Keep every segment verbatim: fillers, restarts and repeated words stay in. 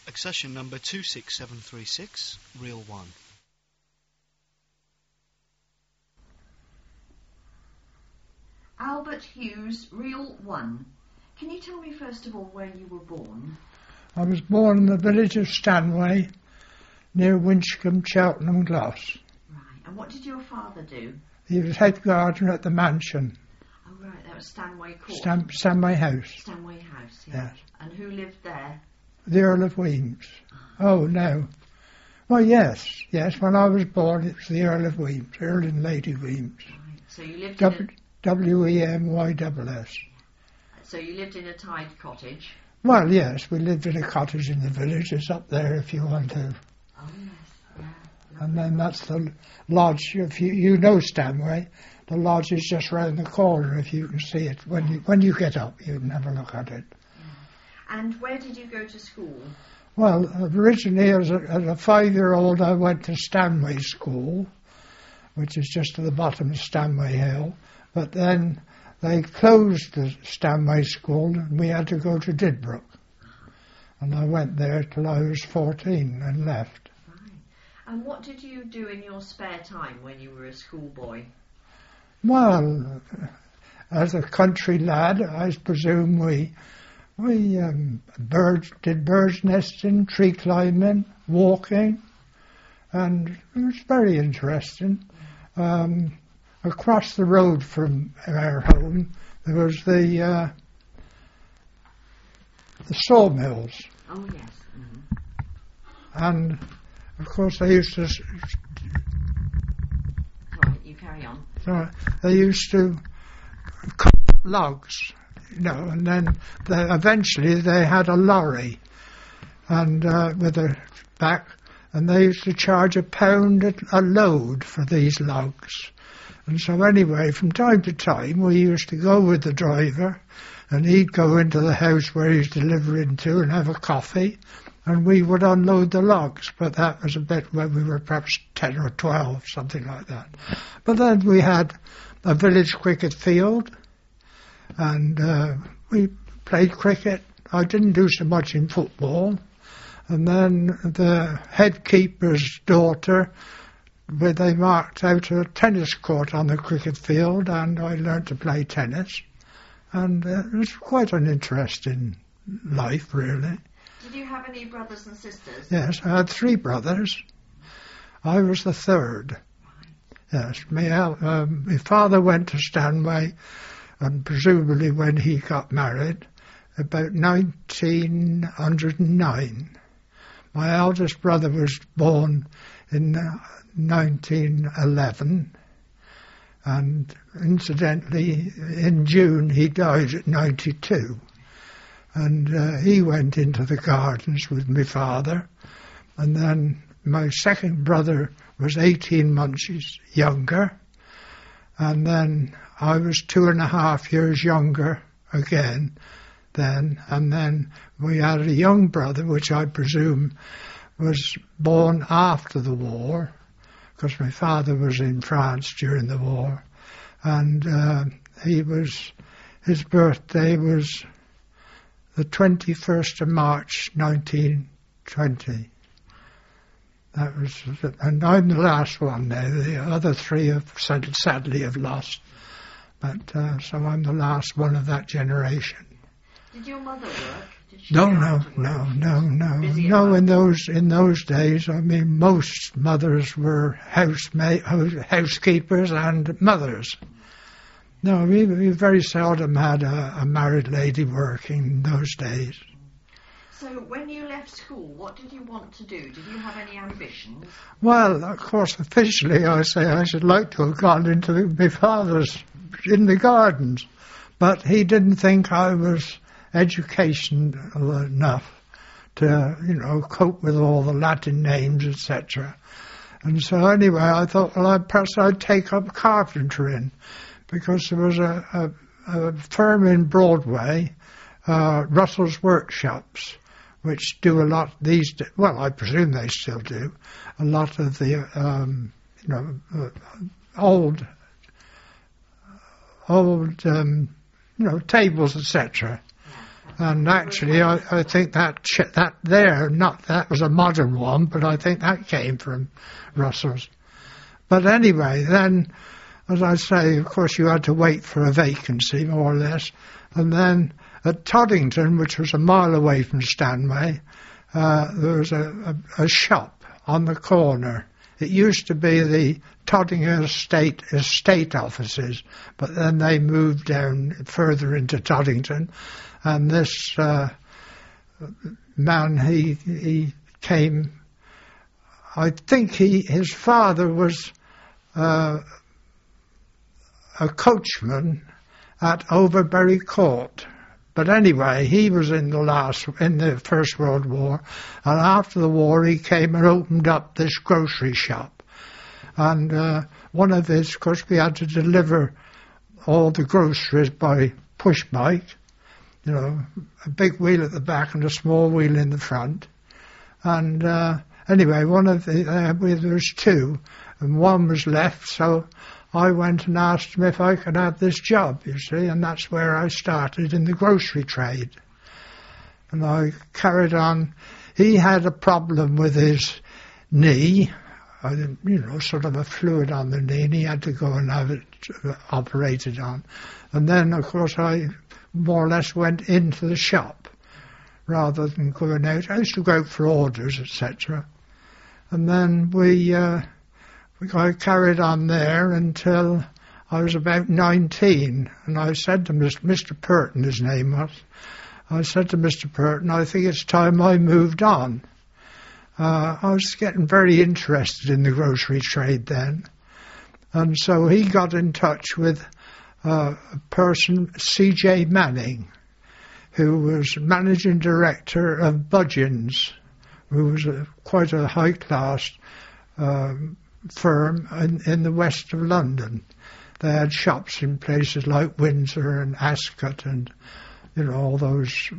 Accession number two six seven three six, reel one. Albert Hughes, reel one. Can you tell me first of all where you were born? I was born in the village of Stanway, near Winchcombe, Cheltenham, Gloucester. Right. And what did your father do? He was head gardener at the mansion. Oh, right. That was Stanway Court. Stan- Stanway House. Stanway House, yeah. Yes. And who lived there? The Earl of Weems. Oh, no. Well, yes. Yes, when I was born, it was the Earl of Weems, Earl and Lady Weems. Right. So you lived W- in W E M Y S S. a... So you lived in a tied cottage? Well, yes, we lived in a cottage in the village. It's up there if you want to. Oh, yes. Yeah. And then that's the lodge. If you, you know Stanway, the lodge is just round the corner if you can see it. When you when you get up, you can have a look at it. Yeah. And where did you go to school? Well, originally as a, as a five-year-old I went to Stanway School, which is just at the bottom of Stanway Hill. But then they closed the Stanway School and we had to go to Didbrook. And I went there till I was fourteen and left. Right. And what did you do in your spare time when you were a schoolboy? Well, as a country lad, I presume we we um, birds did birds nesting, tree climbing, walking, and it was very interesting. Um, across the road from our home, there was the uh, the sawmills. Oh yes. Mm-hmm. And of course, they used to. Right, you carry on. Uh, they used to cut logs, you know, and then they, eventually they had a lorry, and uh, with a back, and they used to charge a pound a, a load for these logs. And so anyway, from time to time, we used to go with the driver, and he'd go into the house where he's delivering to and have a coffee, and we would unload the logs. But that was a bit when we were perhaps ten or twelve, something like that. But then we had a village cricket field, and uh, we played cricket. I didn't do so much in football. And then the head keeper's daughter, where they marked out a tennis court on the cricket field, and I learned to play tennis. And uh, it was quite an interesting life, really. Did you have any brothers and sisters? Yes, I had three brothers. I was the third. Yes, my, uh, my father went to Stanway, and presumably when he got married, about nineteen oh nine. My eldest brother was born in uh, nineteen eleven, and incidentally, in June he died at ninety-two. And uh, he went into the gardens with my father, and then my second brother was eighteen months younger, and then I was two and a half years younger again then, and then we had a young brother, which I presume was born after the war, because my father was in France during the war, and uh, he was, his birthday was the twenty-first of March nineteen twenty. That was, and I'm the last one now. The other three have sadly have lost, but uh, so I'm the last one of that generation. Did your mother work? Did she No, go no, out to no, work? no, no, Busy at no. home? In those in those days, I mean, most mothers were housemaid, housekeepers and mothers. No, we, we very seldom had a, a married lady working in those days. So when you left school, what did you want to do? Did you have any ambitions? Well, of course, officially I say I should like to have gone into the, my father's in the gardens, but he didn't think I was educational enough to, you know, cope with all the Latin names, et cetera. And so anyway, I thought, well, I'd, perhaps I'd take up carpentering, because there was a, a, a firm in Broadway, uh, Russell's Workshops, which do a lot these days. Well, I presume they still do a lot of the, um, you know, uh, old, old, um, you know, tables, et cetera. And actually, I, I think that ch- that there, not that was a modern one, but I think that came from Russell's. But anyway, then, as I say, of course, you had to wait for a vacancy, more or less. And then at Toddington, which was a mile away from Stanway, uh, there was a, a, a shop on the corner. It used to be the Toddington Estate estate offices, but then they moved down further into Toddington, and this uh, man, he he came. I think he his father was uh, a coachman at Overbury Court. But anyway, he was in the last, in the First World War, and after the war he came and opened up this grocery shop. And uh, one of his, of course, we had to deliver all the groceries by push bike, you know, a big wheel at the back and a small wheel in the front. And uh, anyway, one of the, uh, there was two, and one was left, so I went and asked him if I could have this job, you see, and that's where I started in the grocery trade. And I carried on. He had a problem with his knee, I, you know, sort of a fluid on the knee, and he had to go and have it operated on. And then, of course, I more or less went into the shop rather than going out. I used to go out for orders, et cetera. And then we... Uh, I carried on there until I was about nineteen, and I said to Mister Purton, his name was, I said to Mister Purton, I think it's time I moved on. Uh, I was getting very interested in the grocery trade then, and so he got in touch with uh, a person, C J Manning, who was managing director of Budgeons, who was a, quite a high-class um, firm in, in the west of London. They had shops in places like Windsor and Ascot and, you know, all those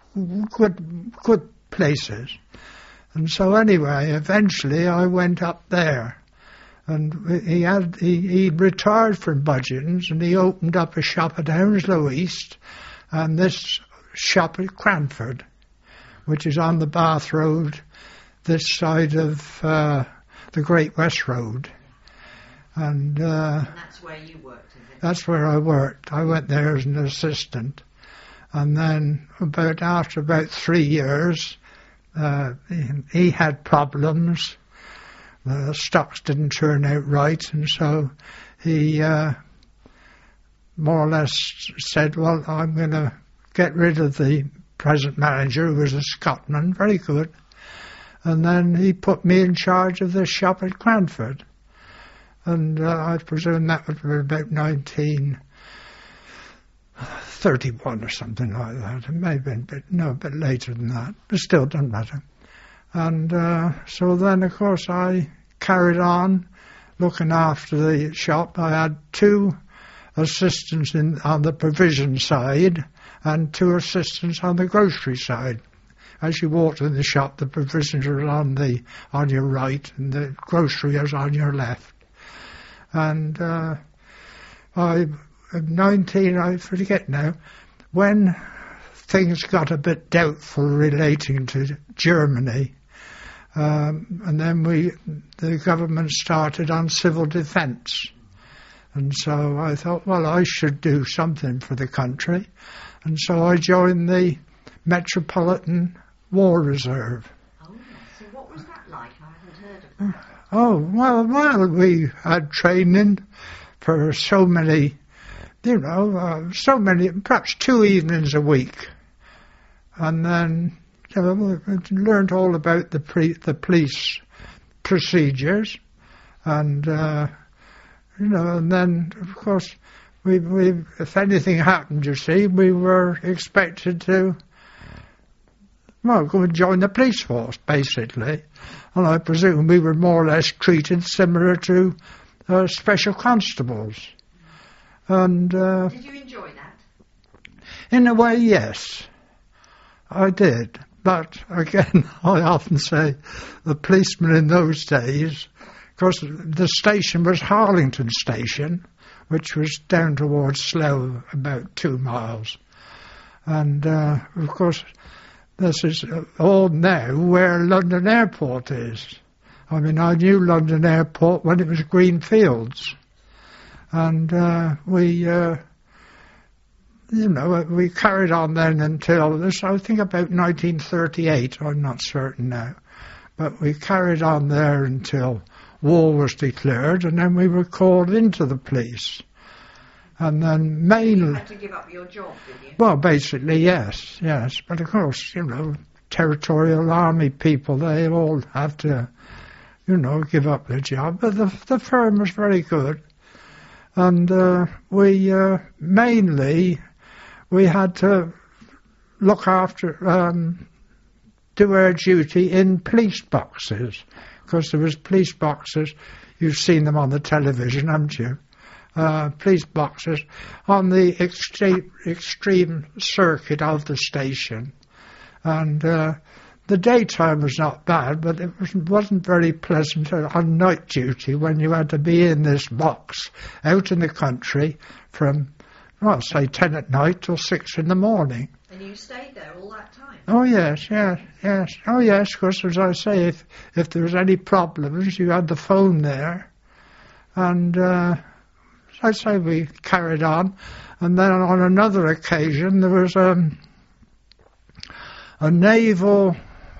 good good places. And so anyway, eventually I went up there, and he had he, he retired from Budgeons, and he opened up a shop at Hounslow East, and this shop at Cranford, which is on the Bath Road, this side of Uh, the Great West Road. And, uh, and that's where you worked, is it? That's where I worked. I went there as an assistant. And then about after about three years, uh, he, he had problems. The stocks didn't turn out right, and so he uh, more or less said, well, I'm going to get rid of the present manager, who was a Scotsman, very good. And then he put me in charge of the shop at Cranford. And uh, I presume that would be about nineteen thirty-one or something like that. It may have been a bit, no, a bit later than that, but still doesn't matter. And uh, so then, of course, I carried on looking after the shop. I had two assistants in, on the provision side and two assistants on the grocery side. As you walked in the shop, the provisions were on the on your right, and the grocery was on your left. And uh, I, at nineteen, I forget now, when things got a bit doubtful relating to Germany, um, and then we, the government started on civil defence, and so I thought, well, I should do something for the country, and so I joined the Metropolitan War Reserve. Oh, so what was that like? I haven't heard of that. Oh, well, well, we had training for so many, you know, uh, so many, perhaps two evenings a week. And then, you know, we learned all about the pre, the police procedures. And, uh, you know, and then, of course, we, we, if anything happened, you see, we were expected to, well, go and join the police force, basically. And I presume we were more or less treated similar to uh, special constables. And uh, did you enjoy that? In a way, yes, I did. But again, I often say the policemen in those days, because the station was Harlington Station, which was down towards Slough, about two miles. And, uh, of course, this is all now where London Airport is. I mean, I knew London Airport when it was Greenfields. And uh, we, uh, you know, we carried on then until, this, I think about nineteen thirty-eight, I'm not certain now. But we carried on there until war was declared, and then we were called into the police. And then mainly... You had to give up your job, did you? Well, basically, yes, yes. But of course, you know, territorial army people, they all have to, you know, give up their job. But the, the firm was very good. And uh, we uh, mainly, we had to look after, um, do our duty in police boxes, because there was police boxes, you've seen them on the television, haven't you? Uh, police boxes on the extreme, extreme circuit of the station. And uh, the daytime was not bad, but it was, wasn't very pleasant on night duty when you had to be in this box out in the country from, well, say ten at night till six in the morning. And you stayed there all that time? Oh, yes, yes, yes. Oh, yes, because as I say, if, if there was any problems, you had the phone there. And uh, I say we carried on. And then on another occasion, there was um, a naval...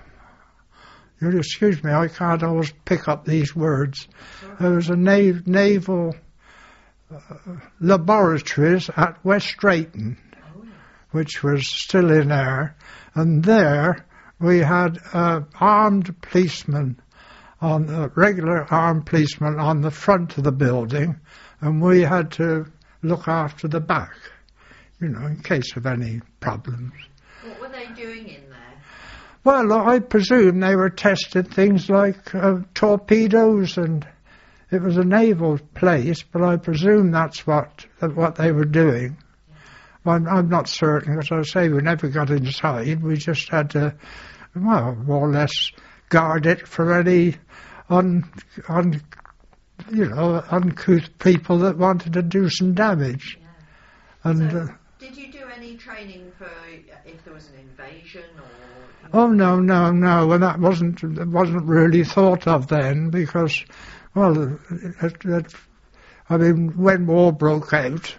You'll excuse me, I can't always pick up these words. There was a nav- naval uh, laboratories at West Drayton, which was still in air, and there we had uh, armed policemen, on uh, regular armed policemen on the front of the building, and we had to look after the back, you know, in case of any problems. What were they doing in there? Well, I presume they were testing things like uh, torpedoes, and it was a naval place, but I presume that's what what they were doing. I'm, I'm not certain, as I say, we never got inside. We just had to, well, more or less guard it for any, un, un, you know, uncouth people that wanted to do some damage. Yeah. And so, uh, did you do any training for if there was an invasion or? Oh no, no, no, and that wasn't it wasn't really thought of then because, well, it, it, I mean, when war broke out.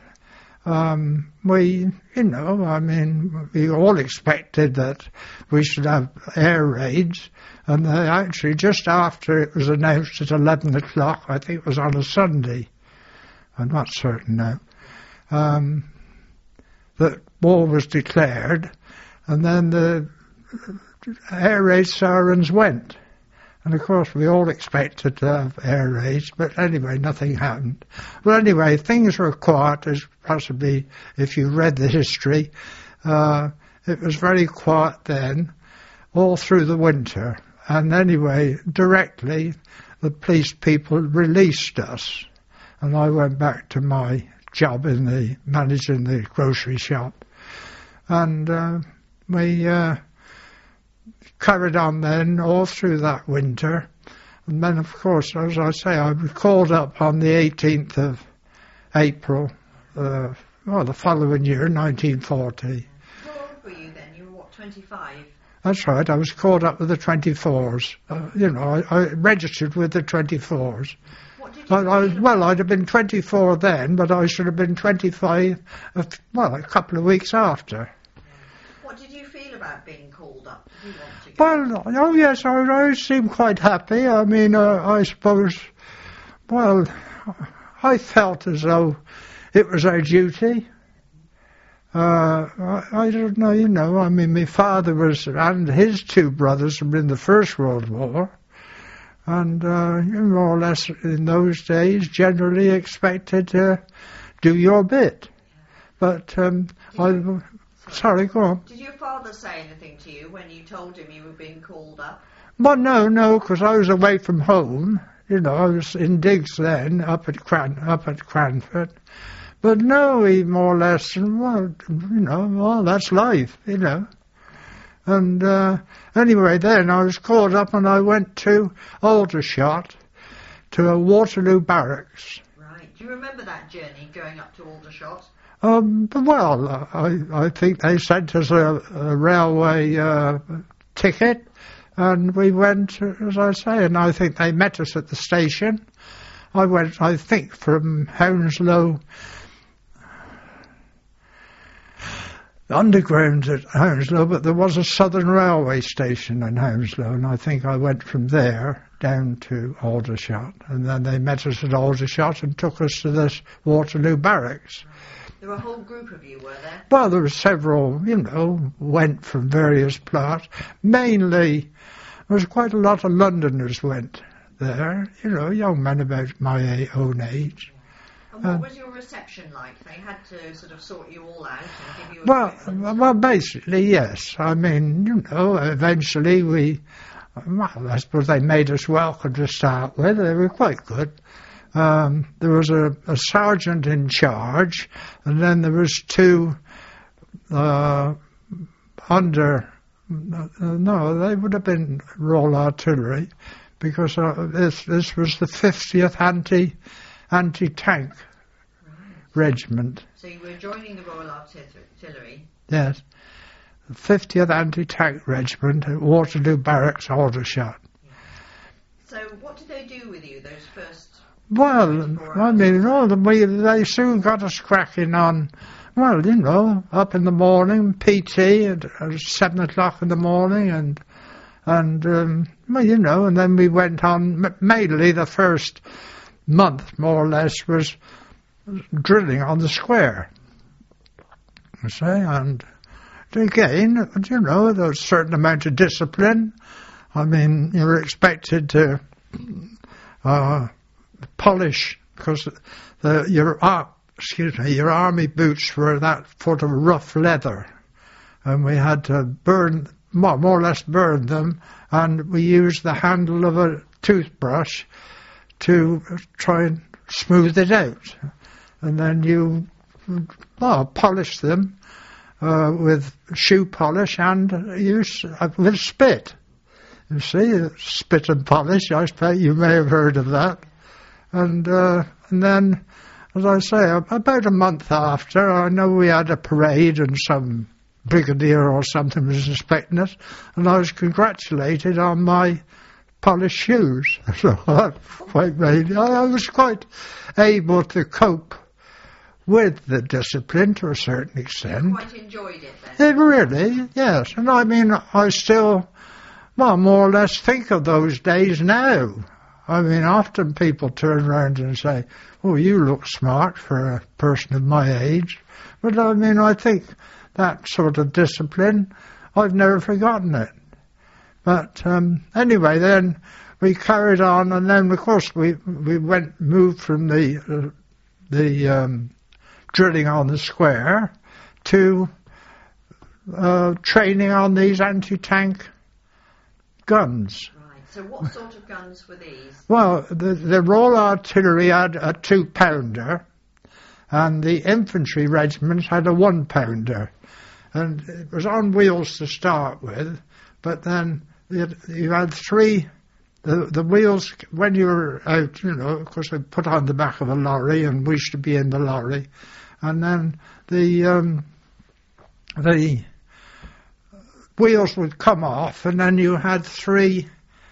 Um, we, you know, I mean, we all expected that we should have air raids, and they actually, just after it was announced at eleven o'clock, I think it was on a Sunday, I'm not certain now, um, that war was declared, and then the air raid sirens went. And of course we all expected to have air raids, but anyway, nothing happened. Well, anyway, things were quiet, as possibly if you read the history. Uh, it was very quiet then, all through the winter. And anyway, directly, the police people released us. And I went back to my job in the, managing the grocery shop. And uh, we... Uh, carried on then all through that winter, and then of course, as I say, I was called up on the eighteenth of April, uh, well, the following year, nineteen forty. How old were you then? You were what, twenty-five? That's right, I was called up with the twenty-fours. Uh, you know, I, I registered with the twenty-fours. What did you I, I, well, I'd have been twenty-four then, but I should have been twenty-five, uh, well, a couple of weeks after. What did you feel about being called up? Did you want to go? Well, oh yes, I, I seemed quite happy. I mean, uh, I suppose, well, I felt as though it was our duty. Uh, I, I don't know, you know, I mean, my father was, and his two brothers were in the First World War, and uh, you more or less in those days generally expected to do your bit. But um, I... Sorry, go on. Did your father say anything to you when you told him you were being called up? Well, no, no, because I was away from home. You know, I was in digs then, up at Cran, up at Cranford. But no, he more or less, well, you know, well, that's life, you know. And uh, anyway, then I was called up and I went to Aldershot, to a Waterloo barracks. Right. Do you remember that journey going up to Aldershot? Um, well, I, I think they sent us a, a railway uh, ticket, and we went, as I say, and I think they met us at the station. I went, I think, from Hounslow, underground at Hounslow, but there was a Southern Railway station in Hounslow, and I think I went from there down to Aldershot, and then they met us at Aldershot and took us to this Waterloo Barracks. There were a whole group of you, were there? Well, there were several, you know, went from various parts. Mainly, there was quite a lot of Londoners went there, you know, young men about my own age. And what Um, was your reception like? They had to sort of sort you all out and give you Well, equipment? well, basically, yes. I mean, you know, eventually we, well, I suppose they made us welcome to start with. They were quite good. Um, there was a, a sergeant in charge, and then there was two uh, under. Uh, no, they would have been Royal Artillery, because uh, this this was the fiftieth anti anti tank regiment. So you were joining the Royal Artillery. Yes, the fiftieth anti tank regiment at Waterloo Barracks, Aldershot. So what did they do with you those first? Well, I mean, all the, we, they soon got us cracking on, well, you know, up in the morning, P T at, at seven o'clock in the morning, and, and um, well, you know, and then we went on, m- mainly the first month, more or less, was drilling on the square, you see, and again, you know, there was a certain amount of discipline. I mean, you were expected to uh, polish, because the, your uh, excuse me, your army boots were that sort of rough leather, and we had to burn, more, more or less burn them, and we used the handle of a toothbrush to try and smooth it out, and then you well, polish them uh, with shoe polish and use uh, with spit. You see, spit and polish. I suppose you may have heard of that. And uh, and then, as I say, about a month after, I know we had a parade and some brigadier or something was expecting us, and I was congratulated on my polished shoes. So that quite made, I, I was quite able to cope with the discipline to a certain extent. You quite enjoyed it then? It really, yes. And I mean, I still, well, more or less think of those days now. I mean, often people turn around and say, oh, you look smart for a person of my age. But I mean, I think that sort of discipline, I've never forgotten it. But um, anyway, then we carried on, and then, of course, we we went, moved from the, uh, the um, drilling on the square to uh, training on these anti-tank guns. So what sort of guns were these? Well, the, the Royal Artillery had a two-pounder, and the infantry regiment had a one-pounder. And it was on wheels to start with, but then you, you had three, the, the wheels, when you were out, you know, of course they put on the back of a lorry and we used to be in the lorry, and then the, um, the wheels would come off, and then you had three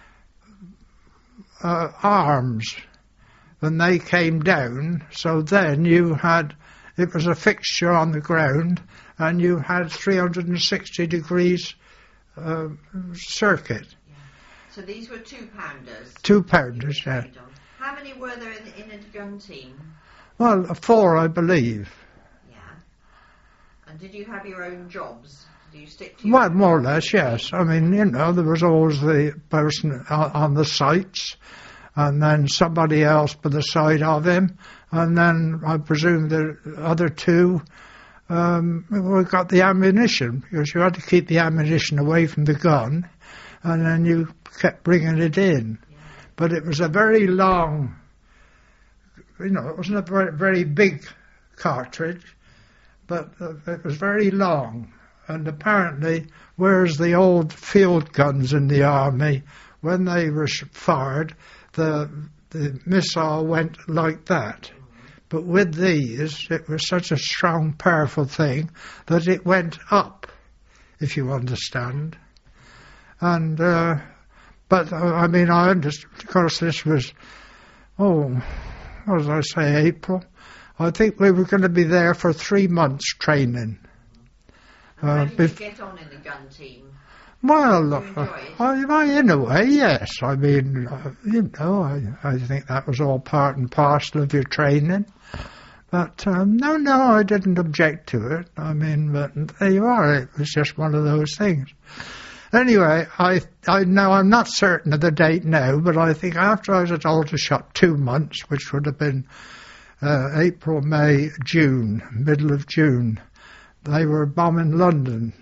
Uh, arms when they came down, so then you had, it was a fixture on the ground, and you had three hundred sixty degrees uh, circuit. Yeah. So these were two pounders? Two pounders, yeah. How many were there in, in a gun team? Well, four, I believe. Yeah. And did you have your own jobs? Did you stick to your Well, own more or jobs? less, yes. I mean, you know, there was always the person on, on the sights, and then somebody else by the side of him, and then I presume the other two um, we got the ammunition, because you had to keep the ammunition away from the gun, and then you kept bringing it in. Yeah. But it was a very long, you know, it wasn't a very, very big cartridge, but uh, it was very long. And apparently, whereas the old field guns in the army, when they were fired, the the missile went like that. But with these, it was such a strong, powerful thing that it went up, if you understand. And, uh, but, uh, I mean, I understand, of course, this was, oh, what did I say, April? I think we were going to be there for three months training. And Uh, how did you bef- get on in the gun team? Well, Did you enjoy uh, it? I, I, in a way, yes. I mean, uh, you know, I, I think that was all part and parcel of your training. But um, no, no, I didn't object to it. I mean, but there you are. It was just one of those things. Anyway, I I know I'm not certain of the date now, but I think after I was at Aldershot two months, which would have been uh, April, May, June, middle of June, they were bombing London.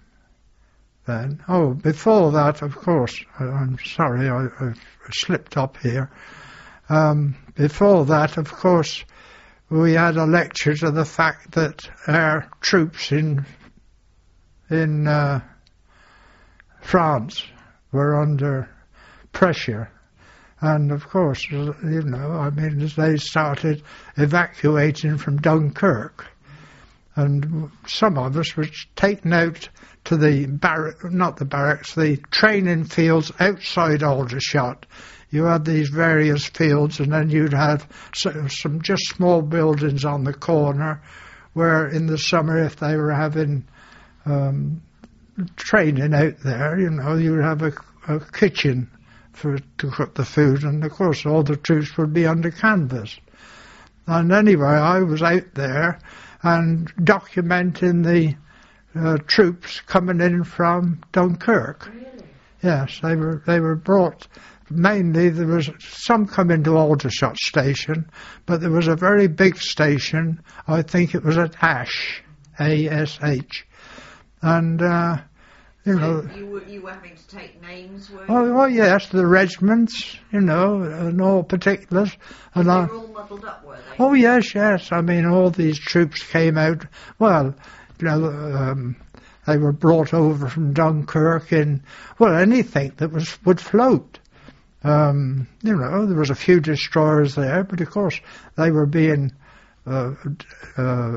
Then, oh, before that, of course, I, I'm sorry, I, I've slipped up here. Um, before that, of course, we had a lecture to the fact that our troops in in uh, France were under pressure. And of course, you know, I mean, as they started evacuating from Dunkirk, and some of us were taken out to the barrack, not the barracks, the training fields outside Aldershot. You had these various fields, and then you'd have some just small buildings on the corner where in the summer, if they were having um, training out there, you know, you'd have a, a kitchen for to cook the food, and of course all the troops would be under canvas. And anyway, I was out there and documenting the uh, troops coming in from Dunkirk. Really? Yes, they were they were brought. Mainly, there was some coming to Aldershot station, but there was a very big station. I think it was at Ash, A S H, and uh, you know. So you were you were having to take names, were you? Oh, oh yes, the regiments, you know, and all particulars. And they I, were all muddled up, were they? oh yes, yes. I mean, all these troops came out. Well, you know, um, they were brought over from Dunkirk in well anything that was would float. Um, you know, there was a few destroyers there, but of course they were being uh, uh,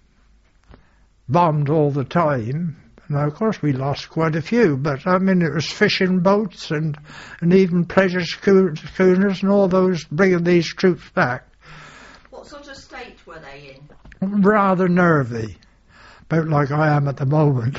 bombed all the time. Now, of course, we lost quite a few, but I mean, it was fishing boats and, and even pleasure schooners and all those bringing these troops back. What sort of state were they in? Rather nervy, about like I am at the moment.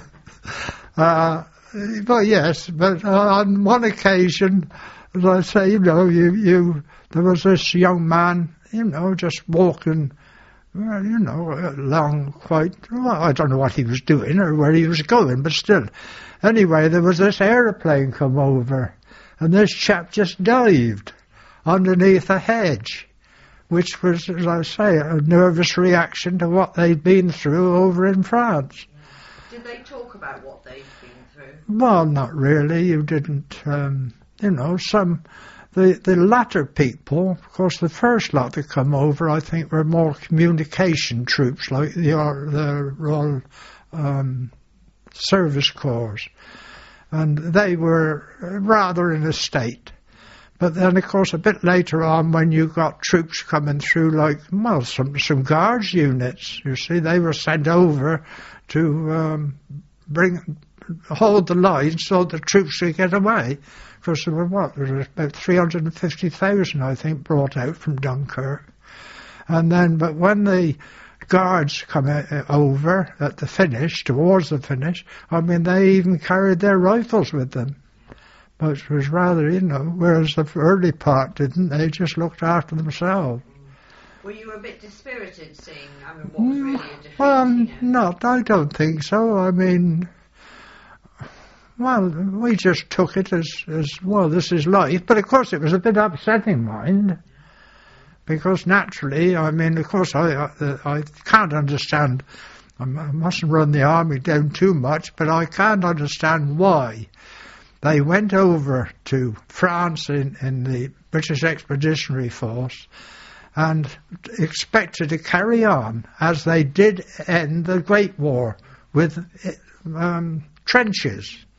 uh, but yes, but uh, on one occasion, as I say, you know, you, you there was this young man, you know, just walking. Well, you know, along quite, well, I don't know what he was doing or where he was going, but still. Anyway, there was this aeroplane come over, and this chap just dived underneath a hedge, which was, as I say, a nervous reaction to what they'd been through over in France. Did they talk about what they'd been through? Well, not really. You didn't, um, you know, some... The, the latter people, of course, the first lot that come over, I think, were more communication troops, like the, the Royal um, Service Corps. And they were rather in a state. But then, of course, a bit later on, when you got troops coming through, like, well, some, some guards units, you see, they were sent over to um, bring hold the line so the troops could get away. Because there were what? There were about three hundred fifty thousand, I think, brought out from Dunkirk. And then, but when the guards come over at the finish, towards the finish, I mean, they even carried their rifles with them. But it was rather, you know, whereas the early part didn't, they just looked after themselves. Were you a bit dispirited seeing, I mean, what was really a defeat? Well, you know? not, I don't think so. I mean... Well, we just took it as, as, well, this is life. But, of course, it was a bit upsetting, mind. Because, naturally, I mean, of course, I I, I can't understand. I mustn't run the army down too much, but I can't understand why they went over to France in, in the British Expeditionary Force and expected to carry on as they did end the Great War with um, trenches.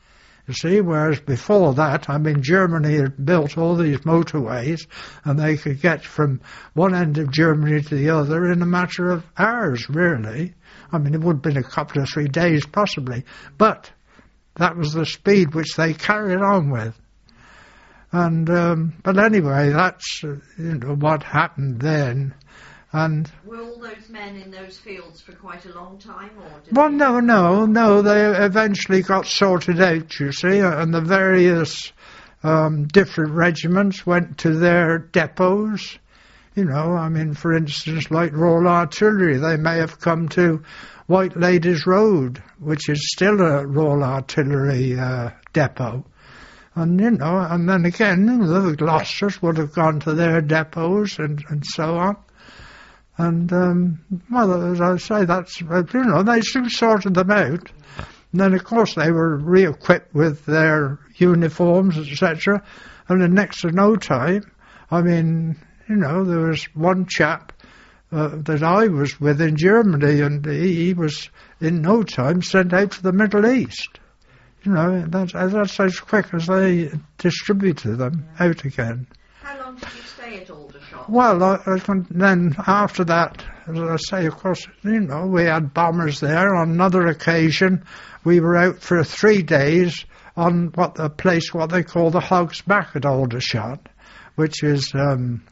You see, whereas before that, I mean, Germany had built all these motorways and they could get from one end of Germany to the other in a matter of hours, really. I mean, it would have been a couple of three days possibly, but that was the speed which they carried on with. And um, but anyway, that's uh, you know what happened then. And were all those men in those fields for quite a long time, or did well, they... no, no, no. They eventually got sorted out, you see, and the various um, different regiments went to their depots. You know, I mean, for instance, like Royal Artillery, they may have come to White Ladies Road, which is still a Royal Artillery uh, depot. And, you know, and then again, you know, the Gloucesters would have gone to their depots and, and so on. And, um, well, as I say, that's, you know, they soon sorted them out. And then, of course, they were re-equipped with their uniforms, et cetera. And in next to no time, I mean, you know, there was one chap uh, that I was with in Germany, and he, he was, in no time, sent out to the Middle East. You know, that's, that's as quick as they distributed them out again. How long did you stay at Aldershot? Well, I, I can, then after that, as I say, of course, you know, we had bombers there. On another occasion, we were out for three days on what the place, what they call the Hog's Back at Aldershot, which is, um,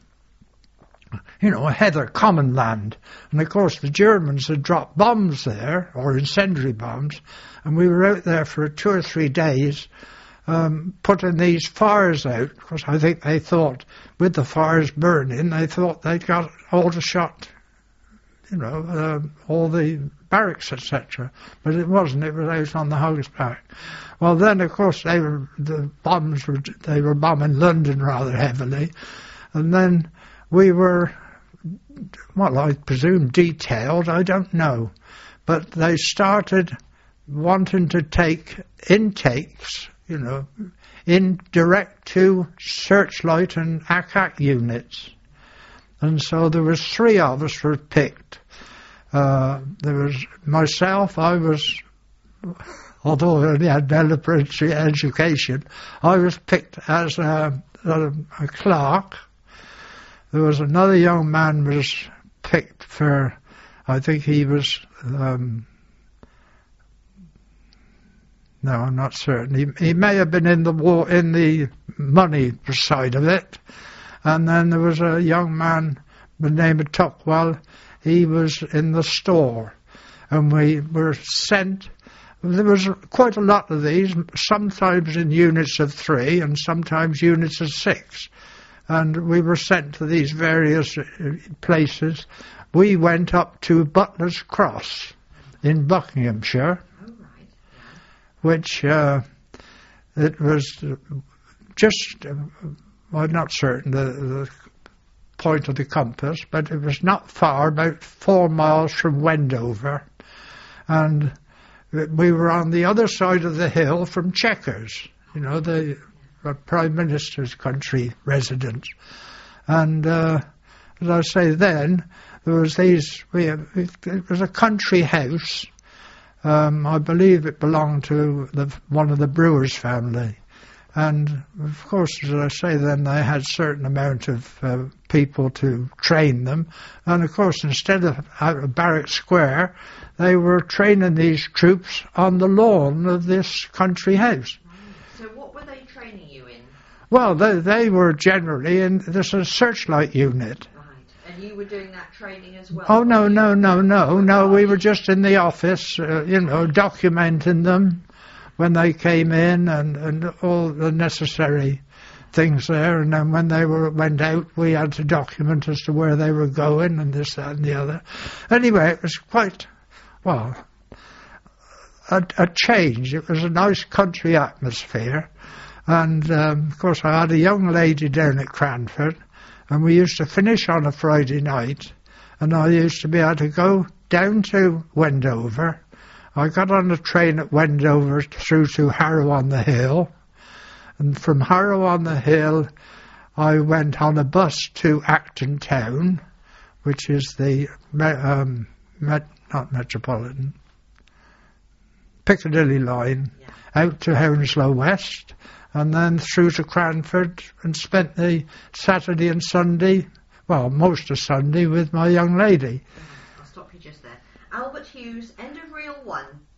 you know, a heather common land. And of course, the Germans had dropped bombs there, or incendiary bombs, and we were out there for two or three days, um, putting these fires out, because I think they thought, with the fires burning, they thought they'd got Aldershot, you know, uh, all the barracks, et cetera. But it wasn't. It was out on the Hog's Back. Well, then, of course, they were the bombs were they were bombing London rather heavily, and then we were, well, I presume detailed. I don't know, but they started wanting to take intakes, you know, in direct to Searchlight and A C A C units. And so there was three of us were picked. Uh, there was myself, I was, although I only had military education, I was picked as a, a, a clerk. There was another young man was picked for, I think he was, um, no, I'm not certain. He, he may have been in the war, in the money side of it. And then there was a young man by the name of Tuckwell. He was in the store. And we were sent, there was quite a lot of these, sometimes in units of three and sometimes units of six. And we were sent to these various places. We went up to Butler's Cross in Buckinghamshire, which uh, it was just, uh, I'm not certain the, the point of the compass, but it was not far, about four miles from Wendover. And we were on the other side of the hill from Chequers, you know, the uh, Prime Minister's country residence. And uh, as I say then, there was these, we, it was a country house. Um, I believe it belonged to the, one of the Brewers family. And, of course, as I say then, they had a certain amount of uh, people to train them. And, of course, instead of out of Barrack Square, they were training these troops on the lawn of this country house. So what were they training you in? Well, they, they were generally in this a Searchlight unit. And you were doing that training as well? Oh, no, no, no, no, no. We were just in the office, uh, you know, documenting them when they came in and, and all the necessary things there. And then when they were went out, we had to document as to where they were going and this, that and the other. Anyway, it was quite, well, a, a change. It was a nice country atmosphere. And, um, of course, I had a young lady down at Cranford. And we used to finish on a Friday night, and I used to be able to go down to Wendover. I got on a train at Wendover through to Harrow-on-the-Hill, and from Harrow-on-the-Hill I went on a bus to Acton Town, which is the, um, met, not Metropolitan, Piccadilly line, Yeah. out to Hounslow West, and then through to Cranford, and spent the Saturday and Sunday, well, most of Sunday, with my young lady. I'll stop you just there. Albert Hughes, end of reel one.